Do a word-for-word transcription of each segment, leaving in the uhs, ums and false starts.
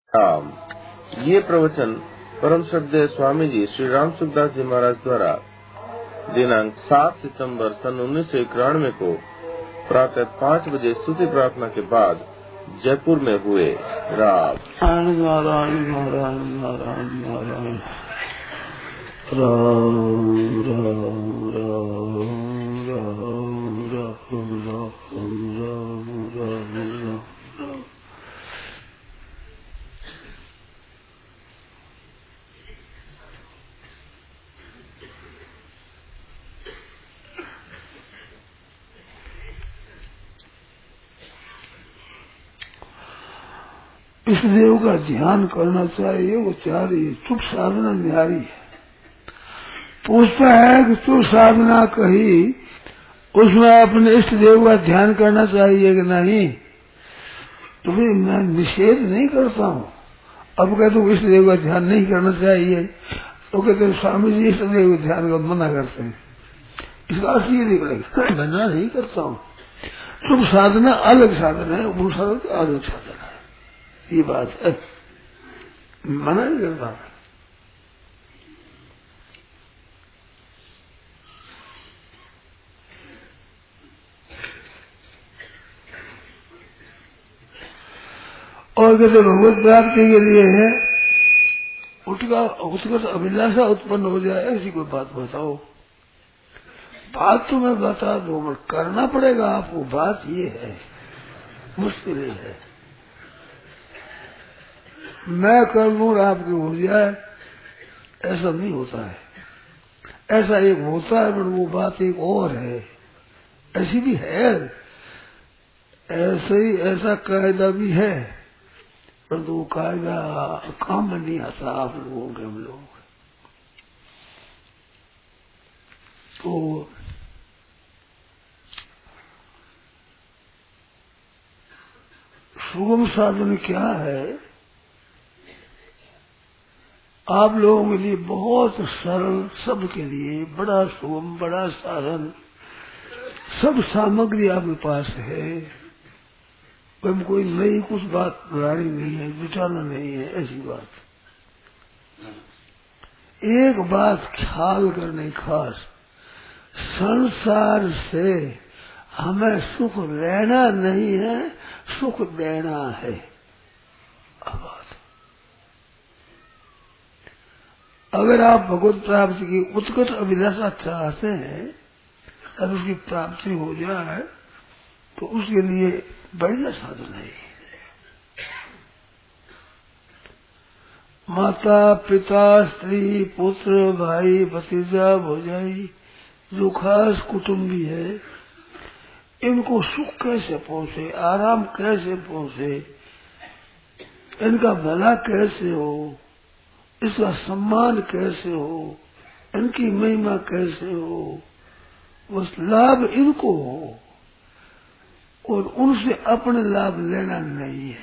राम। ये प्रवचन परम श्रद्धेय स्वामी जी श्री राम सुखदास जी महाराज द्वारा दिनांक सात सितंबर सन उन्नीस सौ इक्यानवे को प्रातः पाँच बजे स्तुति प्रार्थना के बाद जयपुर में हुए। राम नारायण नारायण नारायण नारायण राम राम राम राम राम राम राम राम। इस देव का ध्यान करना चाहिए। वो चाह रही है चुप साधना न्यारी है। पूछता है कि तू साधना कही उसमें अपने इष्ट देव का ध्यान करना चाहिए कि नहीं? तो फिर मैं निषेध नहीं करता हूँ। अब कहते हो इष्ट देव का ध्यान नहीं करना चाहिए तो कहते स्वामी जी इष्ट देव के ध्यान का मना करते हैं। इसका अर्थ ये निकलेगा मना नहीं करता हूँ। चुप साधना अलग साधन है, वो साधन अलग साधन है। ये बात है, मना नहीं करता। और कहते भगवत प्राप्ति के लिए है उठका उत्कर्ष अभिलाषा उत्पन्न हो जाए ऐसी कोई बात बताओ। बात तो मैं बता दूं मगर करना पड़ेगा आपको। बात ये है, मुश्किल है। मैं कर लूं और आपकी हो जाए ऐसा नहीं होता है। ऐसा एक होता है पर वो बात एक और है। ऐसी भी है, ऐसे ही ऐसा कायदा भी है पर वो कायदा काम में नहीं आता आप लोगों के। हम लोग तो सुगम साधन क्या है? आप लोगों के लिए बहुत सरल, सबके लिए बड़ा सुगम, बड़ा साधन, सब सामग्री आपके पास है। हम कोई नई कुछ बात बनानी नहीं है, बिठाना नहीं है, ऐसी बात। एक बात ख्याल करने खास, संसार से हमें सुख लेना नहीं है, सुख देना है। अब अगर आप भगवत प्राप्ति की उत्कट अभिलाषा चाहते हैं और उसकी प्राप्ति हो जाए तो उसके लिए बढ़िया साधन है। माता पिता स्त्री पुत्र भाई भतीजा भौजाई जो खास कुटुंबी है इनको सुख कैसे पहुंचे, आराम कैसे पहुंचे, इनका भला कैसे हो, इसका सम्मान कैसे हो, इनकी महिमा कैसे हो, बस लाभ इनको हो और उनसे अपने लाभ लेना नहीं है।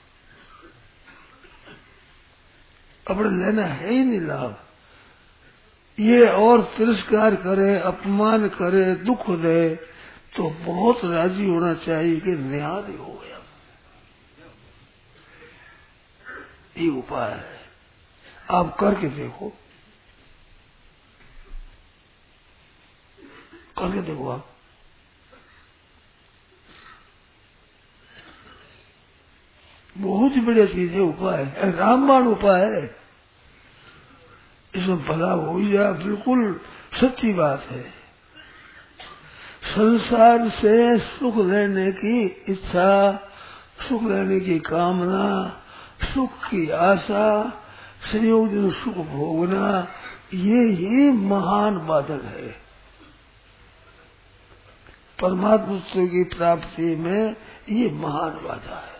अपने लेना है ही नहीं लाभ। ये और तिरस्कार करे, अपमान करे, दुख दे तो बहुत राजी होना चाहिए कि निहाल हो गया। ये उपाय है, आप करके देखो, करके देखो आप। बहुत ही बढ़िया चीज है, उपाय है, रामबाण उपाय है। इसमें भला हो जाए, बिल्कुल सच्ची बात है। संसार से सुख लेने की इच्छा, सुख लेने की कामना, सुख की आशा, संयोग दिन सुख भोगना, ये ही महान बाधक है परमात्मा की प्राप्ति में। ये महान बाधा है।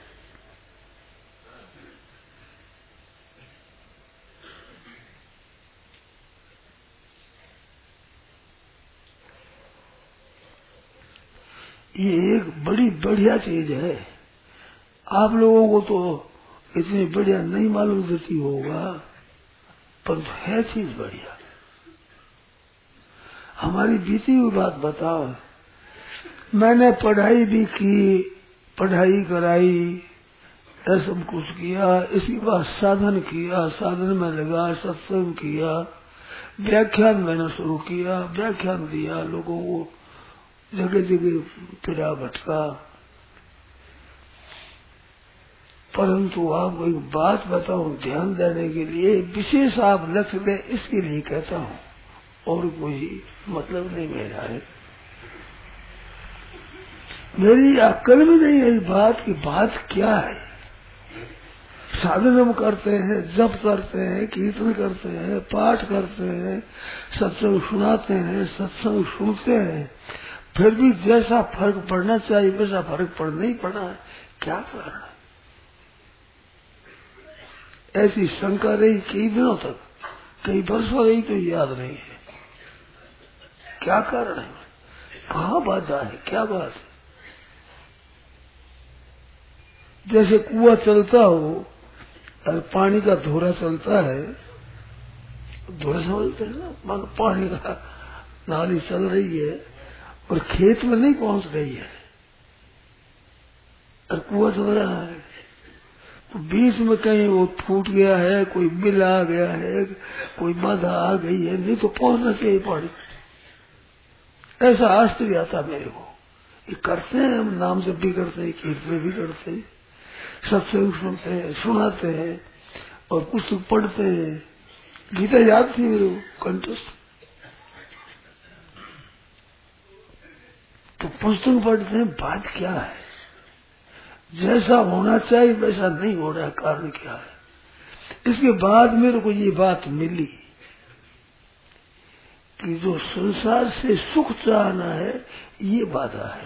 ये एक बड़ी बढ़िया चीज है। आप लोगों को तो इतनी बढ़िया नहीं मालूम देती होगा पर है चीज बढ़िया। हमारी बीती हुई बात बताओ। मैंने पढ़ाई भी की, पढ़ाई कराई, ऐसा कुछ किया। इसके बाद साधन किया, साधन में लगा, सत्संग किया, व्याख्यान मैंने शुरू किया, व्याख्यान दिया, लोगों को जगह जगह फिरा भटका। परंतु आपको एक बात बताऊं, ध्यान देने के लिए विशेष आप लक्ष्य दे, इसके लिए कहता हूँ, और कोई मतलब नहीं मेरा है। मेरी अक्ल में नहीं है बात की बात क्या है। साधन हम करते हैं, जप करते हैं, कीर्तन करते हैं, पाठ करते हैं, सत्संग सुनाते हैं, सत्संग सुनते हैं, फिर भी जैसा फर्क पड़ना चाहिए वैसा फर्क पड़ नहीं पड़ा है। क्या कारण है? ऐसी शंका रही कई दिनों तक, कई वर्षों रही, तो याद नहीं है क्या कारण है, कहाँ बाधा है, क्या बात है। जैसे कुआं चलता हो और पानी का धोरा चलता है, धोरा समझते हैं ना, मान पानी का नाली चल रही है और खेत में नहीं पहुंच रही है और कुआं चल रहा है, तो बीच में कहीं वो फूट गया है, कोई बिल आ गया है, कोई बाधा आ गई है, नहीं तो पहुंचना चाहिए पानी। ऐसा आश्चर्य आता मेरे को। ये करते हैं हम, नाम जप भी करते हैं, कीर्तन भी करते हैं, सत्संग सुनते हैं, सुनाते हैं और पुस्तक पढ़ते हैं। गीता याद थी मेरे को कंठस्थ, तो पुस्तक पढ़ते हैं। बात क्या है? जैसा होना चाहिए वैसा नहीं हो रहा है, कारण क्या है? इसके बाद मेरे को ये बात मिली कि जो संसार से सुख चाहना है ये बाधा है।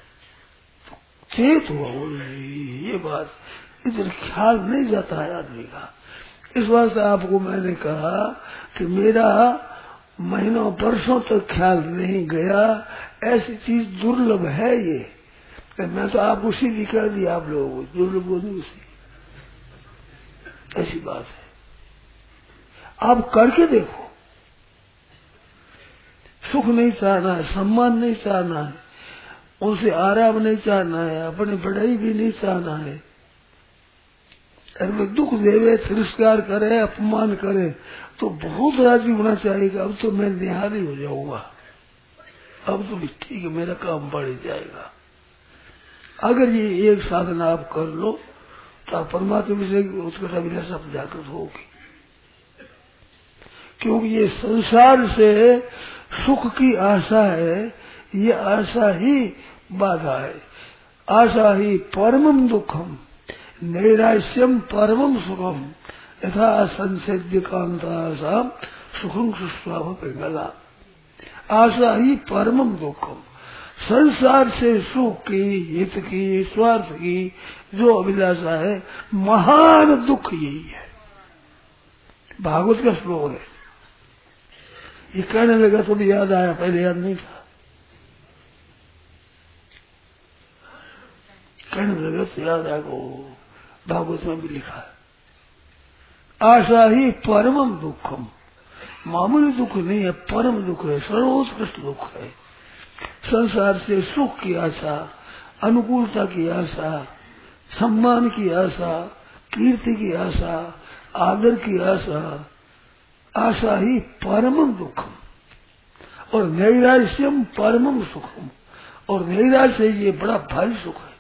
चेत हुआ ये बात, इधर ख्याल नहीं जाता है आदमी का। इस वास्ते आपको मैंने कहा कि मेरा महीनों वर्षों तक ख्याल नहीं गया, ऐसी चीज दुर्लभ है ये। मैं तो आप उसी दिखा दी, आप लोगों को दुर्लभ बोली उसी, ऐसी बात है। आप करके देखो, सुख नहीं चाहना है, सम्मान नहीं चाहना है, उनसे आराम नहीं चाहना है, अपनी बढ़ाई भी नहीं चाहना है, अगर दुख देवे, तिरस्कार करे, अपमान करे तो बहुत राजी होना चाहिए। अब तो मैं निहारी हो जाऊंगा, अब तो भी ठीक है, मेरा काम बढ़ जाएगा। अगर ये एक साधना आप कर लो तो आप परमात्मा विषय की उत्कर्ष अभिलाषा जागृत होगी। क्योंकि ये संसार से सुख की आशा है, ये आशा ही बाधा है। आशा ही परमम दुखम नैराश्यम परमम सुखम यथा संसेद्य कांता सुखम सुस्वाभ पिंगला। आशा ही परमम दुखम, संसार से सुख की, हित की, स्वार्थ की जो अभिलाषा है, महान दुख यही है। भागवत का श्लोक है, ये कहने लगा तो भी याद आया, पहले याद नहीं था। कहने लगा तो याद आया, को भागवत में भी लिखा है। आशा ही परमम दुखम, मामूली दुख नहीं है, परम दुख है, सर्वोत्कृष्ट दुख है। संसार से सुख की आशा, अनुकूलता की आशा, सम्मान की आशा, कीर्ति की आशा, आदर की आशा, आशा ही परमम दुखम और नैराश्यम परमम सुखम, और नैराश्य ये बड़ा भारी सुख है।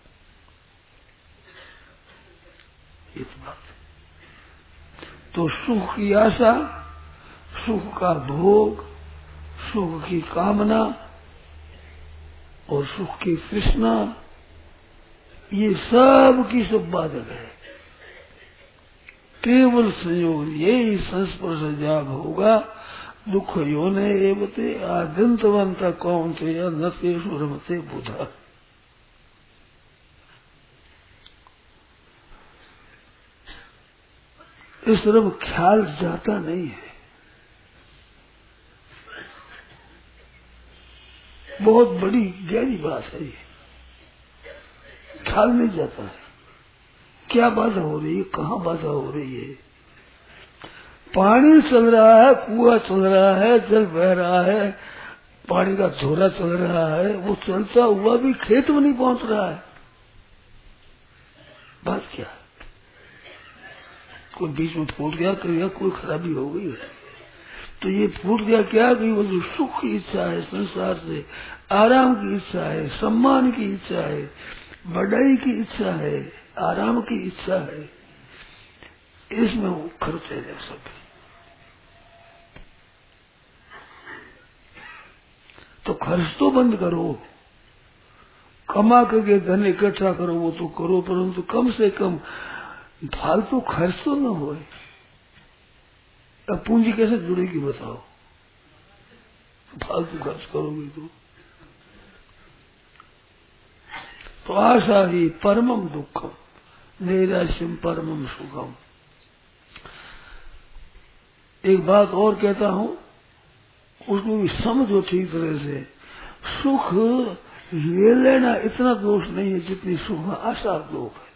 इस बात तो सुख की आशा, सुख का भोग, सुख की कामना और सुख की तृष्णा, ये सब की सब बाधक है। केवल संयोग यही संस्पर्श जाग होगा, दुख योने एवते आद्यंतवंत कौनते नतेषु रमते बुधा। इस तरफ ख्याल जाता नहीं है, बहुत बड़ी गहरी बात है ये, ख्याल नहीं जाता है। क्या बाधा हो रही है, कहाँ बाधा हो रही है? पानी चल रहा है, कुआं चल रहा है, जल बह रहा है, पानी का झोला चल रहा है, वो चलता हुआ भी खेत में नहीं पहुंच रहा है। बात क्या, कोई बीच में फूट गया कर गया, कोई खराबी हो गई, तो ये फूट गया क्या कि वो जो सुख की इच्छा है, संसार से आराम की इच्छा है, सम्मान की इच्छा है, बढ़ाई की इच्छा है, आराम की इच्छा है, इसमें वो खर्चे जा सके। तो खर्च तो बंद करो, कमा करके धन इकट्ठा करो वो तो करो, परंतु कम से कम फालतू खर्च तो न हो। अब पूंजी कैसे जुड़ेगी बताओ, फालतू खर्च करोगे तो। तो आशा ही परमम दुखम, नैराश्यम परमम सुखम। एक बात और कहता हूं, उसको भी समझो ठीक तरह से। सुख ले लेना इतना दोष नहीं है जितनी सुख में आशा दोष है।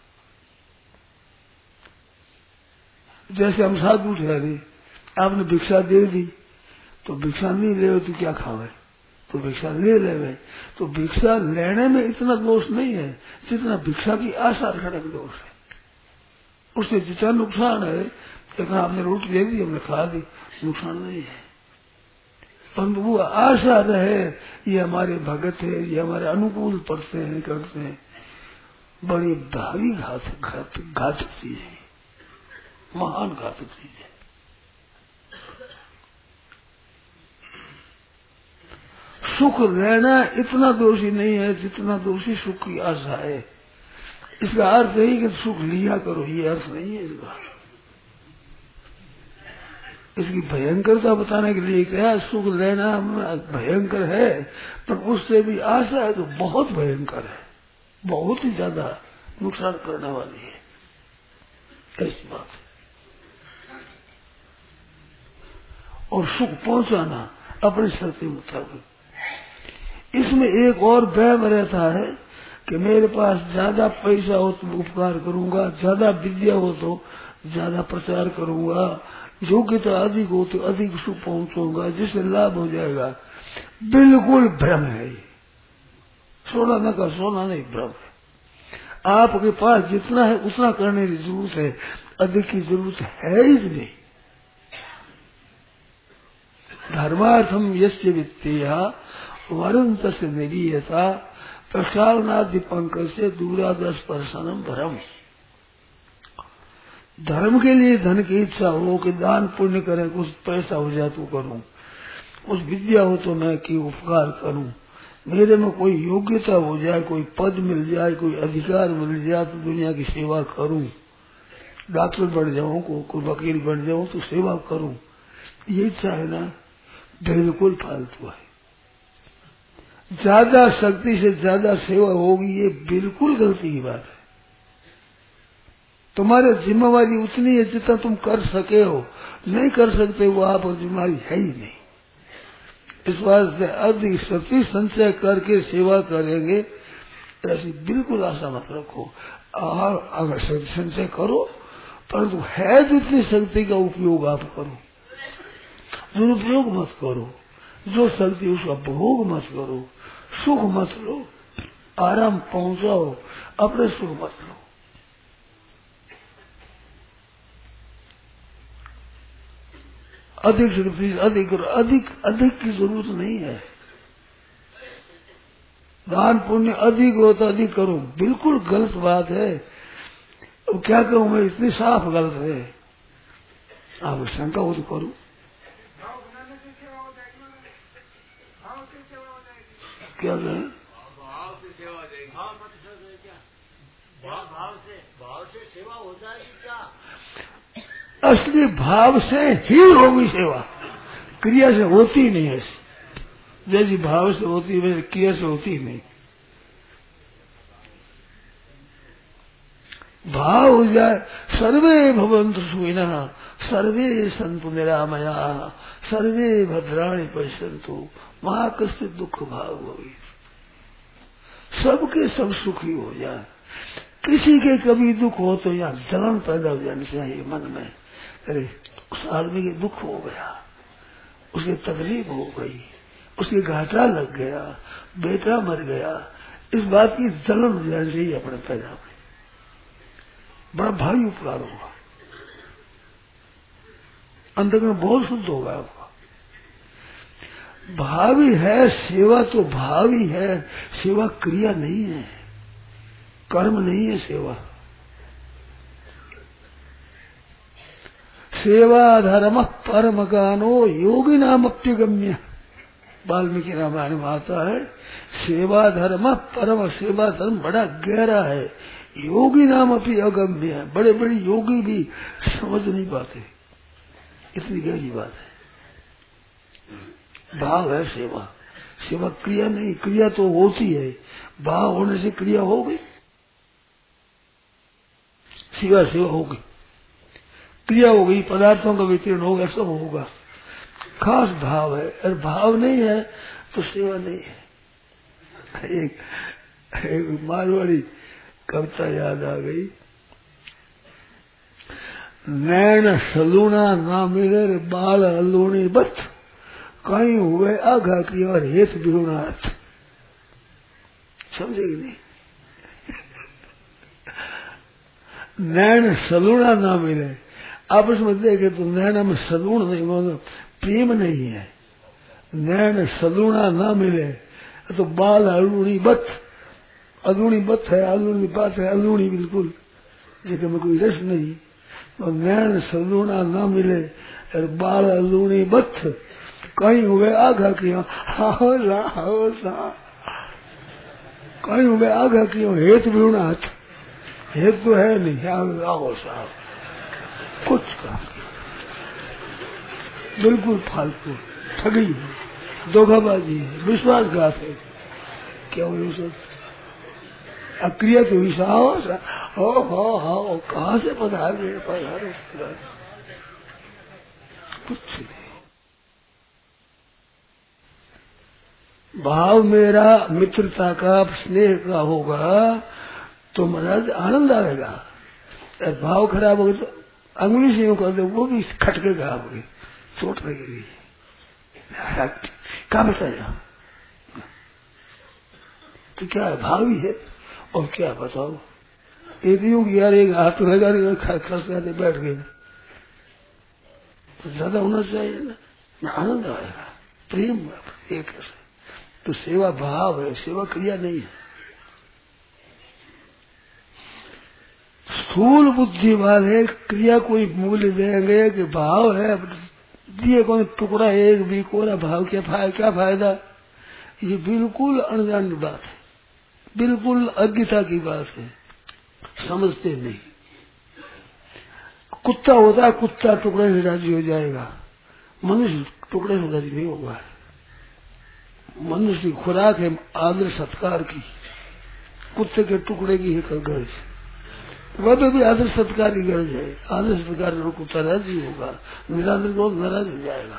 जैसे हम साधु ठहरे, आपने भिक्षा दे दी, तो भिक्षा नहीं ले तो क्या खावे, तो भिक्षा ले ले, तो भिक्षा लेने में इतना दोष नहीं है जितना भिक्षा की आशा रखने में दोष है। उससे जितना नुकसान है, लेकिन आपने रोटी दे दी, हमने खा दी, नुकसान नहीं है, परंतु वो आशा रहे ये हमारे भगत है, ये हमारे अनुकूल पड़ते हैं, करते हैं, बड़ी भारी घातक घातक घातक चीज है, महान घातक चीज है। सुख लेना इतना दोषी नहीं है जितना दोषी सुख की आशा है। इसका अर्थ है कि सुख लिया करो, ये अर्थ नहीं है इसका। इसकी भयंकरता बताने के लिए क्या, सुख लेना भयंकर है, पर उससे भी आशा है तो बहुत भयंकर है, बहुत ही ज्यादा नुकसान करने वाली है, ऐसी बात है। और सुख पहुंचाना अपनी शक्ति मुताबिक, इसमें एक और वहम रहता है कि मेरे पास ज्यादा पैसा हो तो उपकार करूंगा, ज्यादा विद्या हो तो ज्यादा प्रचार करूंगा, योग्यता अधिक हो तो अधिक सुख पहुंचाऊंगा, जिससे लाभ हो जाएगा। बिल्कुल भ्रम है, सोना न का सोना नहीं, भ्रम है। आपके पास जितना है उतना करने की जरूरत है, अधिक की जरूरत है ही नहीं। धर्मार्थम यस्य वित्तेया वरुण तस्य निरीयता प्रसारणादि पंकज से दूरादर्श परसनम भरम। धर्म के लिए धन की इच्छा हो कि दान पुण्य करें, कुछ पैसा हो जाए तो करूं, कुछ विद्या हो तो मैं की उपकार करूं, मेरे में कोई योग्यता हो जाए, कोई पद मिल जाए, कोई अधिकार मिल जाए तो दुनिया की सेवा करूं, डॉक्टर बन जाऊं, को, कोई वकील बन जाऊं तो सेवा करूं, ये इच्छा है ना, बिल्कुल फालतू है। ज्यादा शक्ति से ज्यादा सेवा होगी, ये बिल्कुल गलती की बात है। तुम्हारी जिम्मेवारी उतनी है जितना तुम कर सके हो, नहीं कर सकते वो आप जिम्मेवारी है ही नहीं। इस वास्ते अधिक शक्ति संचय करके सेवा करेंगे ऐसी बिल्कुल आशा मत रखो। और अगर शक्ति संचय करो, परंतु है जितनी शक्ति का उपयोग आप करो, दुरुपयोग मत करो। जो शक्ति उसका भोग मत करो, सुख मत लो, आराम पहुंचाओ, अपने सुख मत लो। अधिक शक्ति अधिक अधिक अधिक की जरूरत नहीं है। दान पुण्य अधिक हो तो अधिक करो, बिल्कुल गलत बात है। अब क्या कहूं मैं, इतनी साफ गलत है। आप शंका हो तो करो। क्या कहें, भाव से सेवा देगी, क्या भाव से भाव से सेवा हो जाएगी क्या? असली भाव से ही होगी सेवा, क्रिया से होती नहीं है। जैसी भाव से होती है क्रिया से होती नहीं। भाव हो जाए, सर्वे भवन्तु सुखिनः सर्वे सन्तु निरामया सर्वे भद्राणि पश्यन्तु मा कश्चित् दुःख भाग भवेत्। सबके सब सुखी हो जाए, किसी के कभी दुख हो तो यहाँ जलन पैदा हो जानी चाहिए मन में। अरे उस आदमी के दुख हो गया, उसकी तकलीफ हो गई, उसके घाटा लग गया, बेटा मर गया, इस बात की जलन हो जानी चाहिए अपने पैदा में। बड़ा भारी उपकार होगा, अंतःकरण बहुत शुद्ध होगा आपका। भावी है सेवा, तो भावी है सेवा, क्रिया नहीं है, कर्म नहीं है सेवा। सेवा धर्म परम गानो योगी नाम अप्यगम्य, वाल्मीकि रामायण में आता है। सेवा धर्म परम, सेवा धर्म बड़ा गहरा है, योगी नाम अपनी अगम्य है, बड़े बड़े योगी भी समझ नहीं पाते, इतनी गहरी बात है। भाव है सेवा, सेवा क्रिया नहीं, क्रिया तो होती है, भाव होने से क्रिया हो गई, सेवा सेवा होगी, क्रिया हो गई, पदार्थों का वितरण होगा, सब होगा। खास भाव है, और भाव नहीं है तो सेवा नहीं है। एक, एक मारवाड़ी कविता याद आ गई, नैन सलूना ना मिले बाल अलूणी बत, कहीं हुए आघा की और हेत बिहुना हाथ। समझेगी नहीं? नैन सलूना ना मिले, आपस में देखे तो नैना में सलूण नहीं, मतलब प्रेम नहीं है। नैन सलूना ना मिले तो बाल अलूणी बत, अलूणी बत है, अलूणी बात है, अलूणी बिल्कुल, लेकिन में कोई रस नहीं। तो नैन सलूना ना मिले और बाल अलूणी बत, कहीं हुए आघा किया हौला हौला, कहीं हुए आघा किया हेत बिहुना हाथ, हेत तो है नहीं, आओ साहब कुछ का बिल्कुल फालतू, ठगी है, धोखाबाजी है, विश्वासघात है, क्या हो सब अक्रिया तो हिस्सा हो हो हो हो, कहाँ से पधार गए पधारो, कुछ नहीं। भाव मेरा मित्रता का स्नेह का होगा तो महाराज आनंद आएगा, और भाव खराब होगा तो अंगुली से यूं कर दे वो भी खटकेगा, आपकी चोट लगेगी, कहाँ बताया। तो क्या है, भाव ही है, और क्या बताओ। एक यूं यार एक हाथ लगा खस जाते बैठ गए, तो ज्यादा होना चाहिए ना, आनंद आएगा, प्रेम एक है। तो सेवा भाव है, सेवा क्रिया नहीं है। स्थूल बुद्धि वाले क्रिया कोई मूल्य देंगे कि भाव है, दिए कोई टुकड़ा एक भी कोरा भाव क्या फायदा, क्या फायदा। ये बिल्कुल अनजान बात है, बिल्कुल अज्ञता की बात है, समझते नहीं। कुत्ता होता है, कुत्ता टुकड़े से राजी हो जाएगा, मनुष्य टुकड़े से राजी नहीं होगा। मनुष्य की खुराक है आदर सत्कार की, कुत्ते के टुकड़े की है गर्ज, वह भी आदर सत्कार की गर्ज है। आदर सत्कार में कुत्ता राजी होगा, निरादर को नाराज हो जाएगा।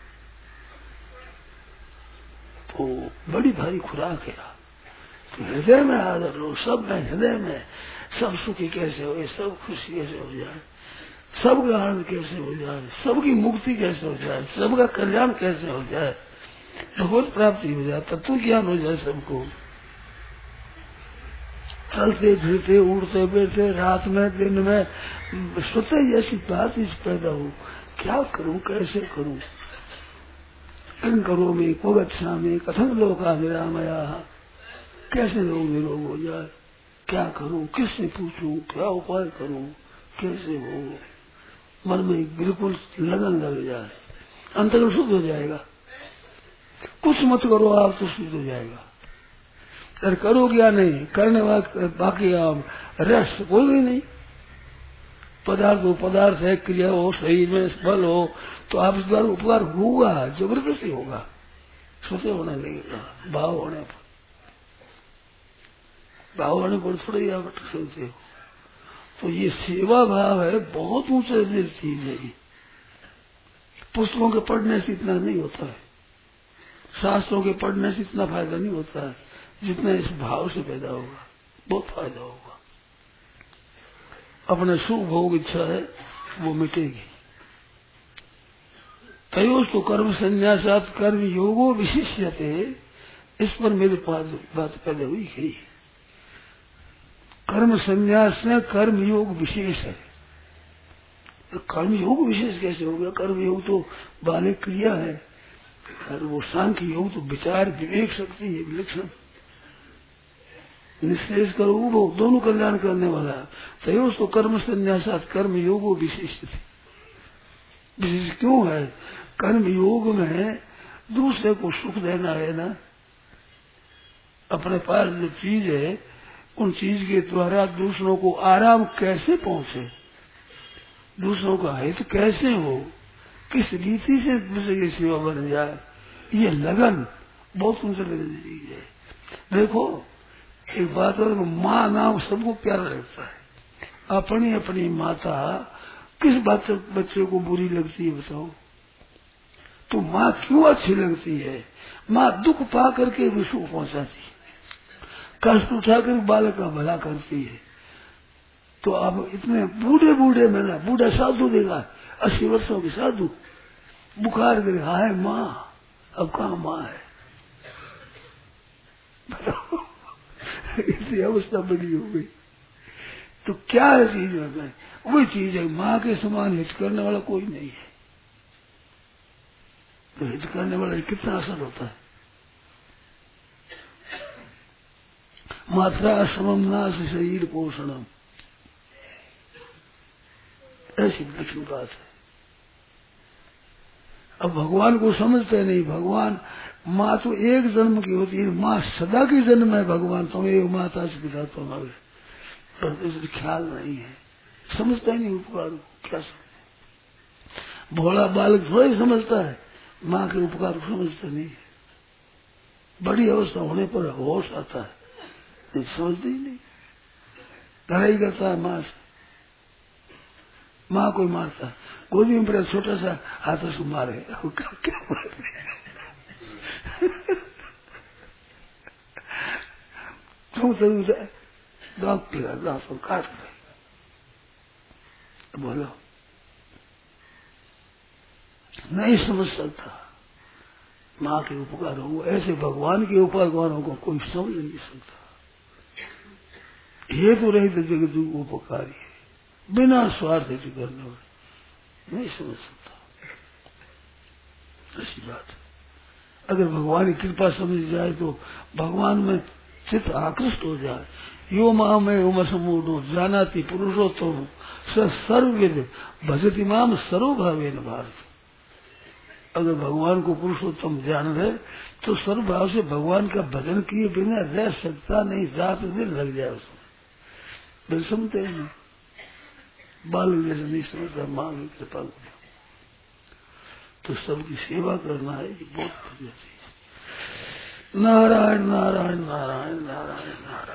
तो बड़ी भारी खुराक है। तो हृदय में आदर लो, सब में, हृदय में सब सुखी कैसे हो, सब खुशी कैसे हो जाए, सबका आनंद कैसे हो जाए, सबकी मुक्ति कैसे हो जाए, सबका कल्याण कैसे हो जाए, भगवत प्राप्ति हो जाए, तत्व ज्ञान हो जाए सबको। चलते फिरते उड़ते बैठते रात में दिन में स्वतः ऐसी बात इस पैदा हो, क्या करूं, कैसे करूं, किन करो में को गच्छा में कथन लोका निरामया, कैसे लोग निरोग हो जाए, क्या करूं, किससे पूछूं, क्या उपाय करूं, कैसे हो। मन में बिल्कुल लगन लग जाए, अंतर शुद्ध हो जाएगा। कुछ मत करो आप तो शुद्ध हो जाएगा, अगर करो क्या नहीं करने बाकी आप रस कोई भी नहीं। पदार्थ हो, पदार्थ है, क्रिया हो, शरीर में बल हो, तो आप इस बार उपकार होगा, जबरदस्ती होगा, सोचे होने लगेगा। भाव होने पर, भाव होने पर थोड़ा ही आप सोचते हो। तो ये सेवा भाव है, बहुत ऊंचे चीज है। पुस्तकों के पढ़ने से इतना नहीं होता है, शास्त्रों के पढ़ने से इतना फायदा नहीं होता है जितना इस भाव से पैदा होगा, बहुत फायदा होगा। अपने सुख भोग इच्छा है वो मिटेगी। तयोस तो कर्म संन्यासात कर्म योगो विशिष्यते, इस पर मेरे पास बात पहले हुई गई। कर्म संन्यास में कर्म योग विशेष है। कर्म योग विशेष कैसे हो गया? कर्म योग तो बालिक क्रिया है और वो सांख्य योग तो विचार विवेक शक्ति है, विलक्षण निश्चय करो वो दोनों कल्याण करने वाला है। तो उसको कर्म संन्यासात कर्म योग विशेष थे। विशेष क्यों है? कर्म योग में दूसरे को सुख देना है ना, अपने पास जो चीज है उन चीज के द्वारा दूसरों को आराम कैसे पहुंचे, दूसरों का हित कैसे हो, किस रीति से दूसरे की सेवा बन जाए, ये लगन बहुत ऊंचे लगन चीज है। देखो एक बात और, माँ नाम सबको प्यारा लगता है। अपनी अपनी माता किस बात बच्चे को बुरी लगती है बताओ? तो माँ क्यों अच्छी लगती है? माँ दुख पा करके भी सुख पहुंचाती है, कष्ट उठाकर बालक का भला करती है। तो अब इतने बूढ़े बूढ़े में ना, बूढ़ा साधु देगा अस्सी वर्षों की साधु बुखार करे, हाय माँ अब कहाँ माँ है बताओ? इतनी अवस्था बनी हो गई। तो क्या है चीज में? वही चीज है, माँ के समान हित करने वाला कोई नहीं है। तो हित करने वाला कितना असर होता है। मात्रा समम नाश शरीर पोषणम, ऐसी विलक्षण बात है। अब भगवान को समझते नहीं। भगवान माँ तो एक जन्म की होती है, माँ सदा की जन्म है। भगवान तुम एक माता से पिता तुम तो पर इसे ख्याल नहीं है, समझता ही नहीं उपकार को। क्या समझे? भोला बालक थोड़ा ही समझता है, माँ के उपकार को समझता नहीं है। बड़ी अवस्था होने पर होश आता है, नहीं समझते ही नहीं, लड़ाई करता है माँ से। माँ कोई मारता है, गोदी में बड़ा छोटा सा हाथों से मारे, क्या क्या मारे? तुम तो दांत किया, दांत काट गए। बोलो, नहीं समझ सकता माँ के उपकार हो, ऐसे भगवान के उपकारों को कोई समझ नहीं सकता। ये तो रही जगत उपकारी है, बिना स्वार्थ से करने वाले नहीं समझ सकता। ऐसी बात है। अगर भगवान की कृपा समझ जाए तो भगवान में चित्त आकृष्ट हो जाए। यो माँ में उम समूढ़ो जानाति पुरुषोत्तम स सर्वविद भजति माम सर्वभावेन भारत। अगर भगवान को पुरुषोत्तम जान ले तो सर्वभाव से भगवान का भजन किए बिना रह सकता नहीं, रात दिन लग जाए उसमें। बिल समझते नहीं, बालक जैसे नहीं समझता माँ की कृपा को। तो सबकी सेवा करना है, ये बहुत बढ़िया चीज। नारायण नारायण नारायण नारायण नारायण।